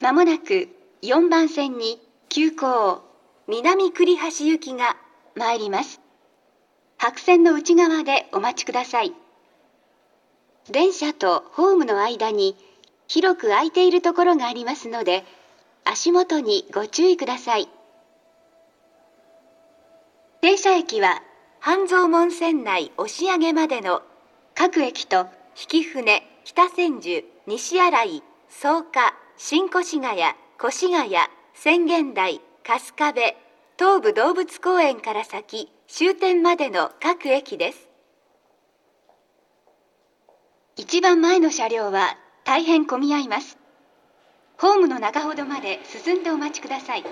まもなく4番線に急行南栗橋行きが参ります。白線の内側でお待ちください。電車とホームの間に広く空いているところがありますので、足元にご注意ください。停車駅は半蔵門線内押上までの各駅と曳舟、北千住、西新井、草加、新越谷、越谷、浅間台、春日部、東武動物公園から先終点までの各駅です。一番前の車両は大変混み合います。ホームの中ほどまで進んでお待ちください。